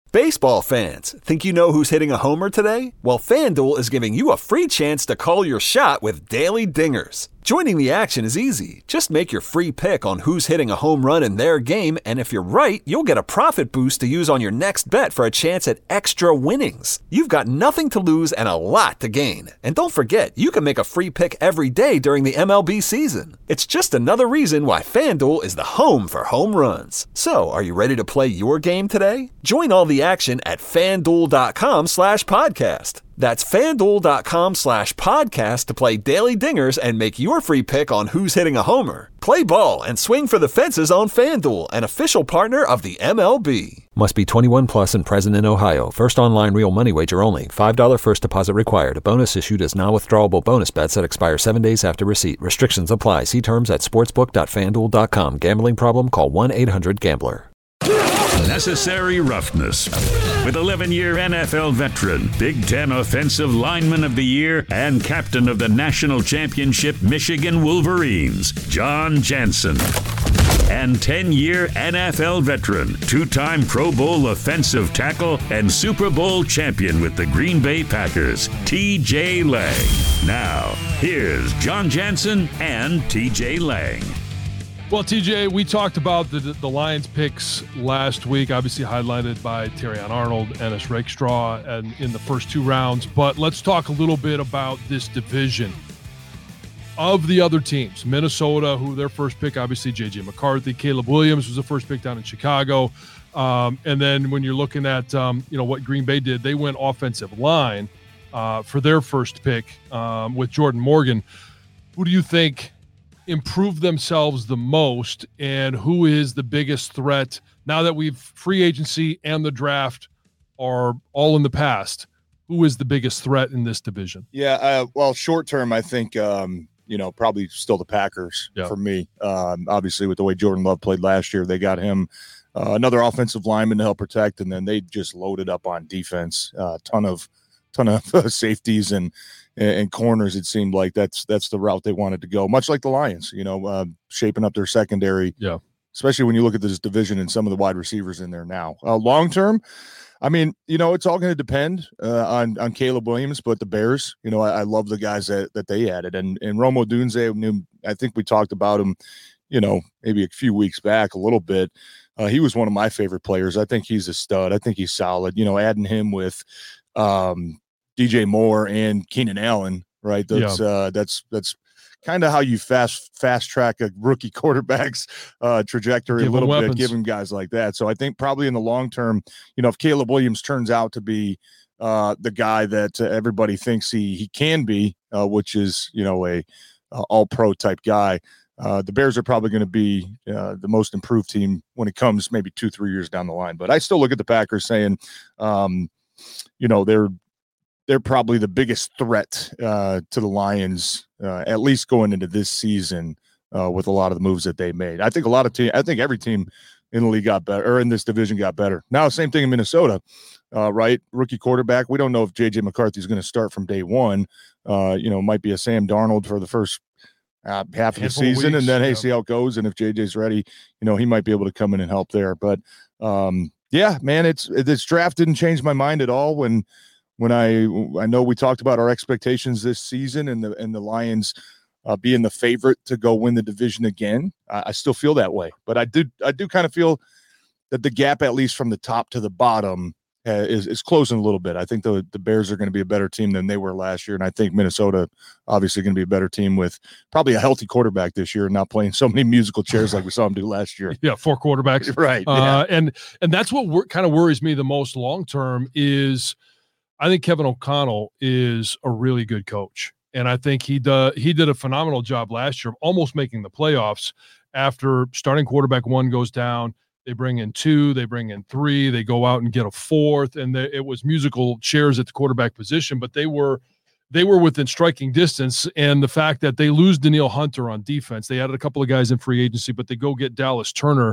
Baseball fans, think you know who's hitting a homer today? Well, FanDuel is giving you a free chance to call your shot with Daily Dingers. Joining the action is easy. Just make your free pick on who's hitting a home run in their game, and if you're right, you'll get a profit boost to use on your next bet for a chance at extra winnings. You've got nothing to lose and a lot to gain. And don't forget, you can make a free pick every day during the MLB season. It's just another reason why FanDuel is the home for home runs. So, are you ready to play your game today? Join all the action at FanDuel.com/podcast. That's FanDuel.com/podcast to play Daily Dingers and make your free pick on who's hitting a homer. Play ball and swing for the fences on FanDuel, an official partner of the MLB. Must be 21 plus and present in Ohio. First online real money wager only. $5 first deposit required. A bonus issued as non-withdrawable bonus bets that expire 7 days after receipt. Restrictions apply. See terms at sportsbook.fanduel.com. Gambling problem? Call 1-800-GAMBLER. Necessary roughness. With 11-year NFL veteran, Big Ten Offensive Lineman of the Year, and captain of the national championship Michigan Wolverines, John Jansen. And 10-year NFL veteran, two-time Pro Bowl offensive tackle, and Super Bowl champion with the Green Bay Packers, T.J. Lang. Now, here's John Jansen and T.J. Lang. Well, TJ, we talked about the Lions picks last week, obviously highlighted by Terrion Arnold, Ennis Rakestraw, and in the first two rounds. But let's talk a little bit about this division. Of the other teams, Minnesota, who their first pick, obviously J.J. McCarthy, Caleb Williams was the first pick down in Chicago. And then when you're looking at what Green Bay did, they went offensive line for their first pick with Jordan Morgan. Who do you think improve themselves the most, and who is the biggest threat now that we've free agency and the draft are all in the past? Who is the biggest threat in this division? Yeah, well, short term, I think probably still the Packers for me. Obviously, with the way Jordan Love played last year, they got him another offensive lineman to help protect, and then they just loaded up on defense, ton of safeties and corners. It seemed like that's the route they wanted to go, much like the Lions, shaping up their secondary. Yeah. Especially when you look at this division and some of the wide receivers in there now. Long term, I mean, it's all going to depend on Caleb Williams, but the Bears, I love the guys that they added. And Rome Odunze, I think we talked about him, maybe a few weeks back a little bit. He was one of my favorite players. I think he's a stud. I think he's solid. Adding him with DJ Moore and Keenan Allen, right? That's kind of how you fast track a rookie quarterback's trajectory a little bit, giving guys like that. So I think probably in the long term, if Caleb Williams turns out to be the guy that everybody thinks he can be, which is a all-pro type guy, the Bears are probably going to be the most improved team when it comes maybe 2-3 years down the line. But I still look at the Packers saying, they're probably the biggest threat to the Lions, at least going into this season, with a lot of the moves that they made. I think every team in the league got better, or in this division got better. Now, same thing in Minnesota, right? Rookie quarterback. We don't know if J.J. McCarthy is going to start from day one. Might be a Sam Darnold for the first half of the season, and then see how it goes. And if J.J.'s ready, he might be able to come in and help there. But yeah, man, this draft didn't change my mind at all when I know we talked about our expectations this season and the Lions being the favorite to go win the division again. I still feel that way, but I do kind of feel that the gap, at least from the top to the bottom, is closing a little bit. I think the Bears are going to be a better team than they were last year, and I think Minnesota obviously going to be a better team with probably a healthy quarterback this year and not playing so many musical chairs like we saw him do last year. Yeah, 4 quarterbacks, right? And that's what kind of worries me the most long term is. I think Kevin O'Connell is a really good coach, and I think he did a phenomenal job last year of almost making the playoffs. After starting quarterback 1 goes down, they bring in 2, they bring in 3, they go out and get a 4th, and it was musical chairs at the quarterback position, but they were within striking distance. And the fact that they lose Danielle Hunter on defense, they added a couple of guys in free agency, but they go get Dallas Turner,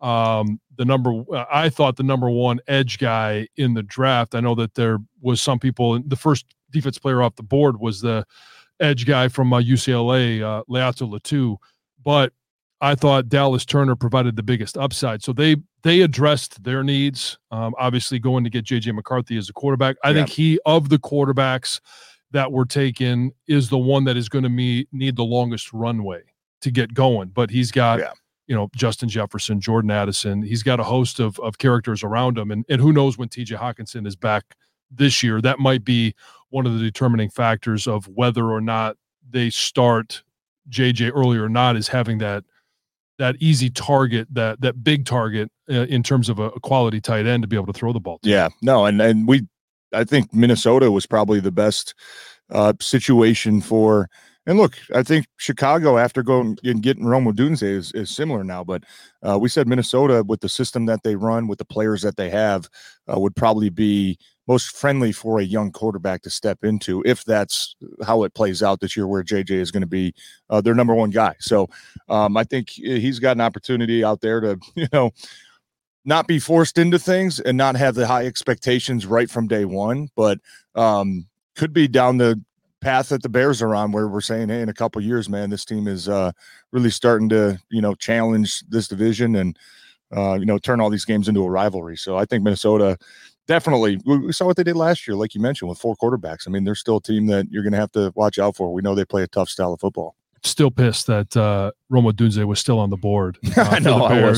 I thought the number 1 edge guy in the draft. I know that there was some people, the first defense player off the board was the edge guy from UCLA, Leato Latu, but I thought Dallas Turner provided the biggest upside. So they they addressed their needs. Obviously, going to get J.J. McCarthy as a quarterback. I think he, of the quarterbacks that were taken, is the one that is going to need the longest runway to get going. But he's got, Justin Jefferson, Jordan Addison. He's got a host of characters around him. And who knows when T.J. Hockenson is back this year. That might be one of the determining factors of whether or not they start J.J. early or not, is having that easy target, that big target in terms of a quality tight end to be able to throw the ball to. Yeah, no, and I think Minnesota was probably the best situation for. And look, I think Chicago, after going and getting Rome Odunze, is similar now. But we said Minnesota, with the system that they run, with the players that they have, would probably be most friendly for a young quarterback to step into, if that's how it plays out this year, where JJ is going to be their number one guy. So I think he's got an opportunity out there to, not be forced into things and not have the high expectations right from day one, but could be down the path that the Bears are on, where we're saying, hey, in a couple of years, man, this team is really starting to, challenge this division and, turn all these games into a rivalry. So I think Minnesota definitely, we saw what they did last year, like you mentioned, with 4 quarterbacks. I mean, they're still a team that you're going to have to watch out for. We know they play a tough style of football. Still pissed that Rome Odunze was still on the board. I know. That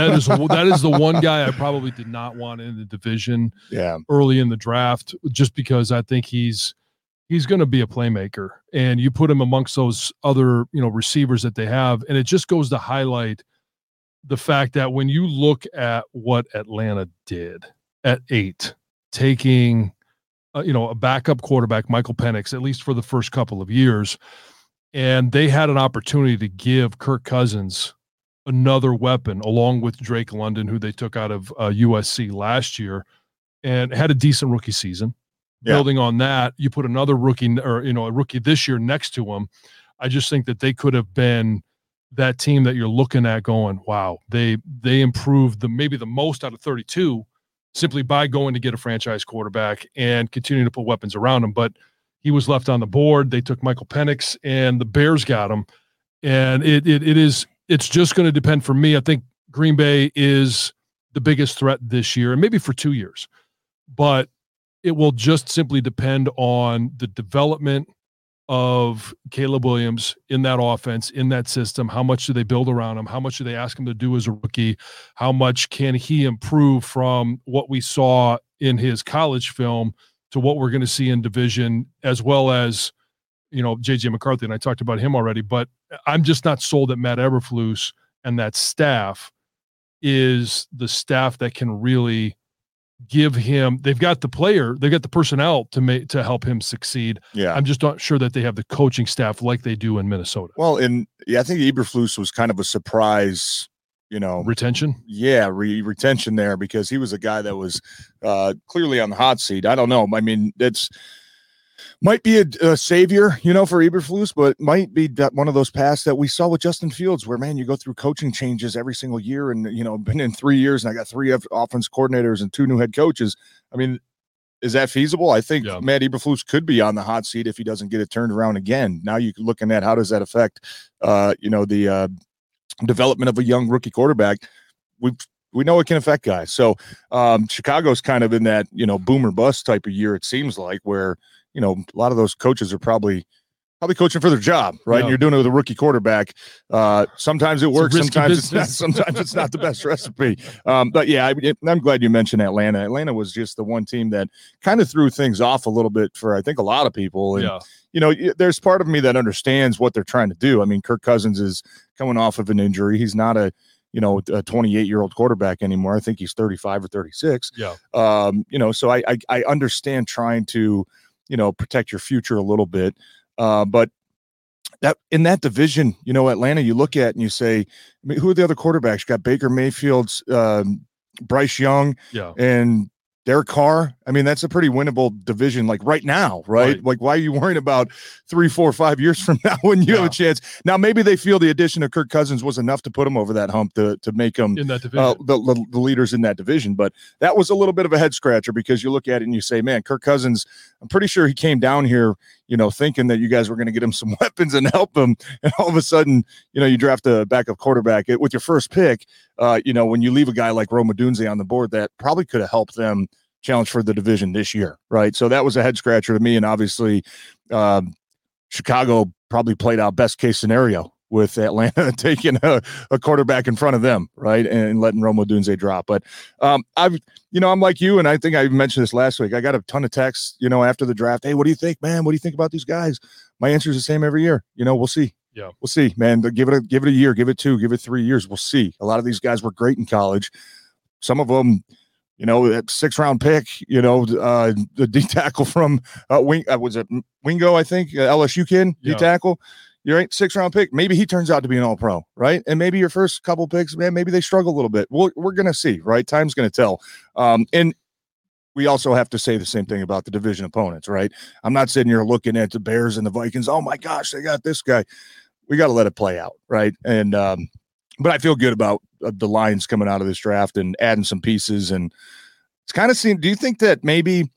is the one guy I probably did not want in the division early in the draft, just because I think he's going to be a playmaker, and you put him amongst those other, receivers that they have. And it just goes to highlight the fact that when you look at what Atlanta did at 8, taking, a backup quarterback, Michael Penix, at least for the first couple of years, and they had an opportunity to give Kirk Cousins another weapon along with Drake London, who they took out of USC last year, and had a decent rookie season. Yeah. Building on that, you put another rookie, or a rookie this year next to him. I just think that they could have been that team that you're looking at going, wow, they improved maybe the most out of 32 simply by going to get a franchise quarterback and continuing to put weapons around him. But he was left on the board. They took Michael Penix, and the Bears got him. And it's just going to depend for me. I think Green Bay is the biggest threat this year, and maybe for 2 years. But it will just simply depend on the development of Caleb Williams in that offense, in that system. How much do they build around him? How much do they ask him to do as a rookie? How much can he improve from what we saw in his college film to what we're going to see in division, as well as, J.J. McCarthy, and I talked about him already. But I'm just not sold that Matt Eberflus and that staff is the staff that can really give him. They've got the player, they've got the personnel to help him succeed. Yeah, I'm just not sure that they have the coaching staff like they do in Minnesota. Well, I think Eberflus was kind of a surprise. Retention. Yeah, retention there, because he was a guy that was clearly on the hot seat. I don't know. I mean, might be a savior, for Eberflus, but might be one of those paths that we saw with Justin Fields, where, man, you go through coaching changes every single year, and been in 3 years, and I got 3 offense coordinators and 2 new head coaches. I mean, is that feasible? I think Matt Eberflus could be on the hot seat if he doesn't get it turned around again. Now you're looking at how does that affect, the development of a young rookie quarterback. We know it can affect guys. So Chicago's kind of in that, boom or bust type of year, it seems like, where, a lot of those coaches are probably coaching for their job, right? Yeah. And you're doing it with a rookie quarterback. Sometimes it works, sometimes it's not. Sometimes it's not the best recipe. But yeah, I'm glad you mentioned Atlanta. Atlanta was just the one team that kind of threw things off a little bit for, I think, a lot of people. And, there's part of me that understands what they're trying to do. I mean, Kirk Cousins is coming off of an injury. He's not a 28-year-old quarterback anymore. I think he's 35 or 36. Yeah. So I understand trying to, protect your future a little bit. But that in that division, Atlanta, you look at and you say, who are the other quarterbacks? You got Baker Mayfield's, Bryce Young, and Derek Carr. I mean, that's a pretty winnable division, like right now, right? Like, why are you worrying about 3, 4, 5 years from now when you have a chance? Now, maybe they feel the addition of Kirk Cousins was enough to put them over that hump to make them in that division. The leaders in that division. But that was a little bit of a head scratcher, because you look at it and you say, man, Kirk Cousins, I'm pretty sure he came down here, thinking that you guys were going to get him some weapons and help him. And all of a sudden, you draft a backup quarterback with your first pick. When you leave a guy like Rome Odunze on the board, that probably could have helped them challenge for the division this year. Right. So that was a head scratcher to me. And obviously Chicago probably played out best case scenario with Atlanta taking a quarterback in front of them, right, and letting Rome Odunze drop. But I'm like you, and I think I mentioned this last week. I got a ton of texts, after the draft. Hey, what do you think, man? What do you think about these guys? My answer is the same every year. We'll see. Yeah, we'll see, man. Give it a year, give it 2, give it 3 years. We'll see. A lot of these guys were great in college. Some of them, that 6th-round pick, the D tackle from was it Wingo? I think LSU kid, D tackle. You're right, 6th-round pick. Maybe he turns out to be an all-pro, right? And maybe your first couple picks, man, maybe they struggle a little bit. We're going to see, right? Time's going to tell. And we also have to say the same thing about the division opponents, right? I'm not sitting here looking at the Bears and the Vikings. Oh, my gosh, they got this guy. We got to let it play out, right? And but I feel good about the Lions coming out of this draft and adding some pieces. And it's kind of do you think that maybe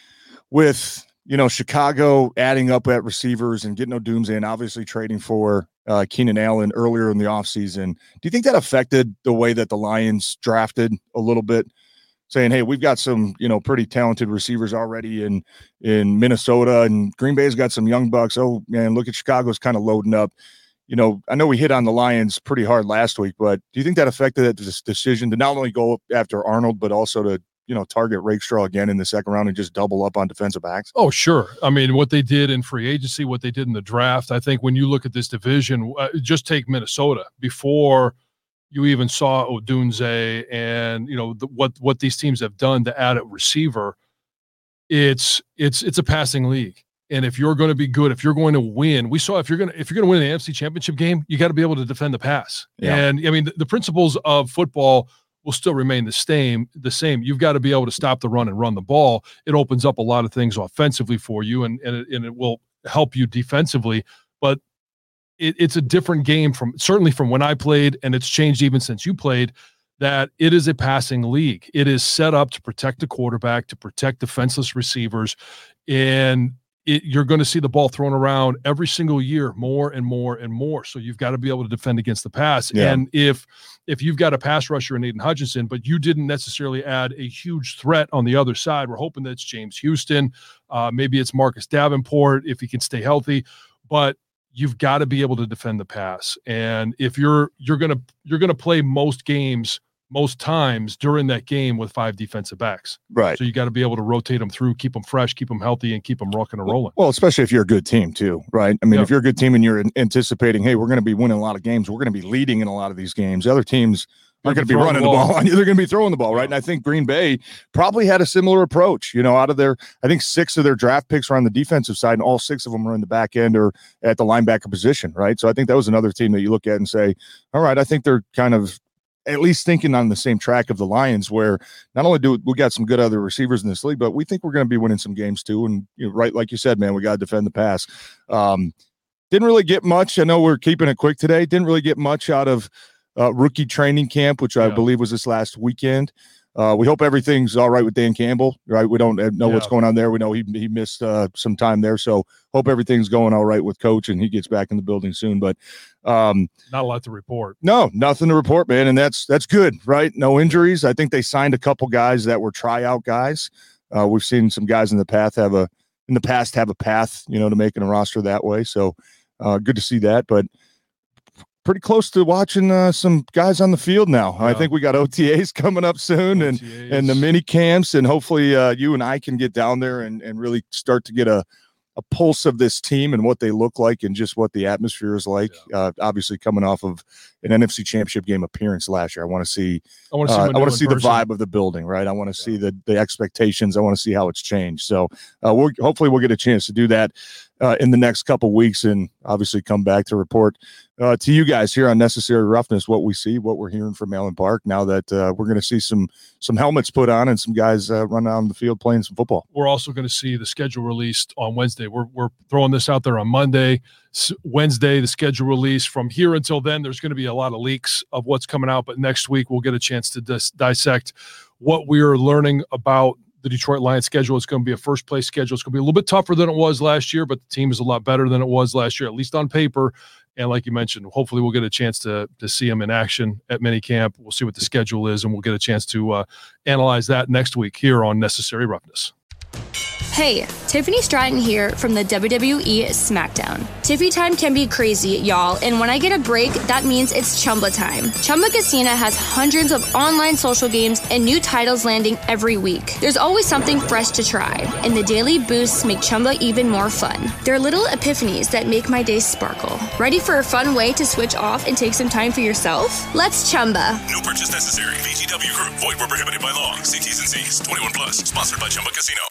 with – Chicago adding up at receivers and getting Odunze and obviously trading for Keenan Allen earlier in the offseason, do you think that affected the way that the Lions drafted a little bit? Saying, hey, we've got some, pretty talented receivers already in Minnesota, and Green Bay's got some young bucks. Oh, man, look at Chicago's kind of loading up. I know we hit on the Lions pretty hard last week, but do you think that affected this decision to not only go after Arnold, but also to target Rakestraw again in the second round and just double up on defensive backs? Oh, sure. I mean, what they did in free agency, what they did in the draft, I think when you look at this division, just take Minnesota before you even saw Odunze and, what these teams have done to add a receiver. It's a passing league. And if you're going to be good, if you're going to win, we saw if you're going to win the AFC Championship game, you got to be able to defend the pass. Yeah. And I mean, the principles of football will still remain the same. You've got to be able to stop the run and run the ball. It opens up a lot of things offensively for you, and it will help you defensively. But it's a different game certainly from when I played, and it's changed even since you played, that it is a passing league. It is set up to protect the quarterback, to protect defenseless receivers, and you're going to see the ball thrown around every single year more and more and more. So you've got to be able to defend against the pass. Yeah. And if you've got a pass rusher in Aiden Hutchinson, but you didn't necessarily add a huge threat on the other side, we're hoping that it's James Houston. Maybe it's Marcus Davenport if he can stay healthy, but you've got to be able to defend the pass. And if you're going to play most times during that game with 5 defensive backs. Right. So you got to be able to rotate them through, keep them fresh, keep them healthy, and keep them rocking and rolling. Well, especially if you're a good team too, right? I mean, if you're a good team and you're anticipating, hey, we're going to be winning a lot of games, we're going to be leading in a lot of these games. The other teams aren't going to be running the ball on you. They're going to be throwing the ball, right? And I think Green Bay probably had a similar approach, out of their, I think 6 of their draft picks were on the defensive side, and all 6 of them were in the back end or at the linebacker position, right? So I think that was another team that you look at and say, all right, I think they're kind of at least thinking on the same track of the Lions, where not only do we got some good other receivers in this league, but we think we're going to be winning some games too. And right, like you said, man, we got to defend the pass. Didn't really get much. I know we're keeping it quick today. Didn't really get much out of rookie training camp, which I believe was this last weekend. We hope everything's all right with Dan Campbell, right? We don't know what's going on there. We know he missed some time there. So hope everything's going all right with Coach and he gets back in the building soon. But not a lot to report. No, nothing to report, man. And that's good, right? No injuries. I think they signed a couple guys that were tryout guys. We've seen some guys in the past have a path, to making a roster that way. So good to see that. But pretty close to watching some guys on the field now. Yeah. I think we got OTAs coming up soon and the mini camps, and hopefully you and I can get down there and really start to get a pulse of this team and what they look like and just what the atmosphere is like. Yeah. Obviously coming off of an NFC Championship game appearance last year. I want to see the vibe of the building, right? I want to see the expectations. I want to see how it's changed. So hopefully we'll get a chance to do that in the next couple weeks, and obviously come back to report to you guys here on Necessary Roughness what we see, what we're hearing from Allen Park now that we're going to see some helmets put on and some guys run out on the field playing some football. We're also going to see the schedule released on Wednesday. We're throwing this out there on Monday. Wednesday, the schedule release. From here until then, there's going to be a lot of leaks of what's coming out, but next week we'll get a chance to dissect what we are learning about the Detroit Lions schedule. It's going to be a first-place schedule. It's going to be a little bit tougher than it was last year, but the team is a lot better than it was last year, at least on paper. And like you mentioned, hopefully we'll get a chance to see him in action at minicamp. We'll see what the schedule is, and we'll get a chance to analyze that next week here on Necessary Roughness. Hey, Tiffany Stratton here from the WWE SmackDown. Tiffy time can be crazy, y'all, and when I get a break, that means it's Chumba time. Chumba Casino has hundreds of online social games and new titles landing every week. There's always something fresh to try, and the daily boosts make Chumba even more fun. They're little epiphanies that make my day sparkle. Ready for a fun way to switch off and take some time for yourself? Let's Chumba. No purchase necessary. VGW Group. Void where prohibited by law. See T's and C's. 21 plus. Sponsored by Chumba Casino.